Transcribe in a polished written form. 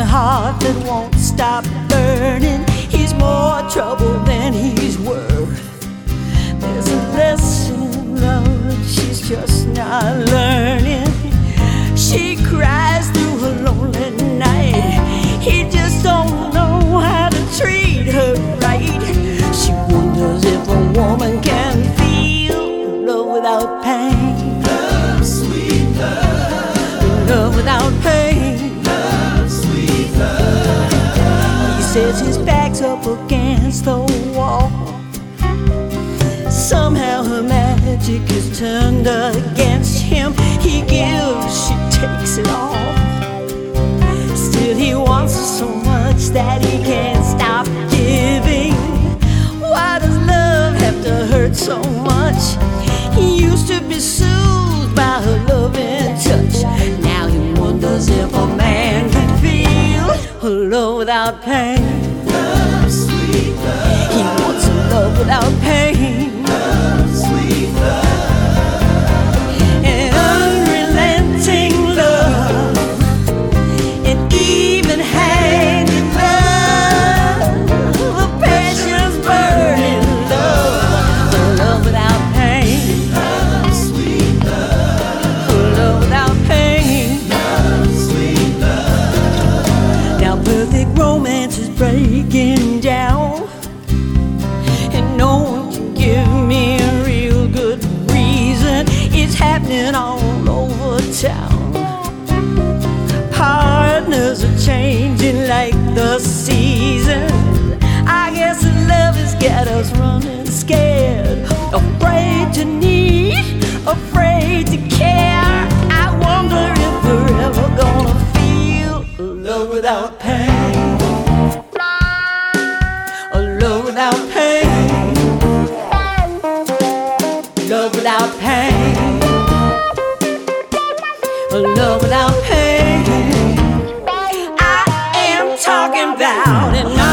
heart that won't stop burning. He's more trouble than he's worth. There's a lesson in love that she's just not learning. She cries through her lonely night. He just don't know how to treat her right. She wonders if a woman can feel love without pain. Love, sweet love. Love without pain. Love, sweet love. He says his back's up against the wall. Somehow her magic is turned against him. He gives, she takes it all. Still he wants her so much that he can't stop giving. Why does love have to hurt so much? He used to be soothed by her loving touch. Now he wonders if a man can feel her love without pain. Love, sweet love. He wants a love without pain. Love, sweet love. An unrelenting love, an even-handed love, a passion's burning love, a love without pain. Love, sweet love. A love without pain. Love, sweet love. Now perfect romance is breaking down, and no one can give me a real good reason. It's happening all over town. Partners are changing like the seasons. I guess love has got us running scared, afraid to need, afraid to care. I wonder if we're ever gonna feel love without pain. A love without pain. Love without pain. A love without pain. I am talking about an